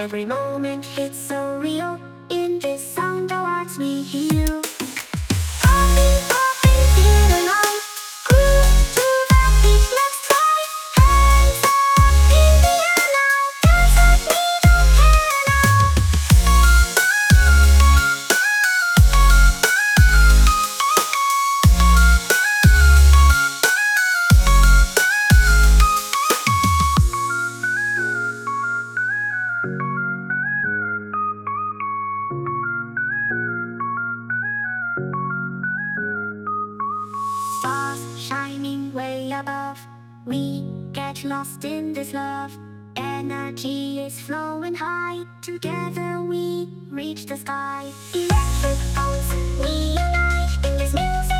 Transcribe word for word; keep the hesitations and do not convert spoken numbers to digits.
Every moment hits so real. In this sound our hearts we heal. Falling, falling, feel alive. Cruise to the beach, let's fly. Hands up in the air now. Dance like we don't care now. Stars shining way above. We get lost in this love. Energy is flowing high. Together we reach the sky. Electric pulse, we unite in this music.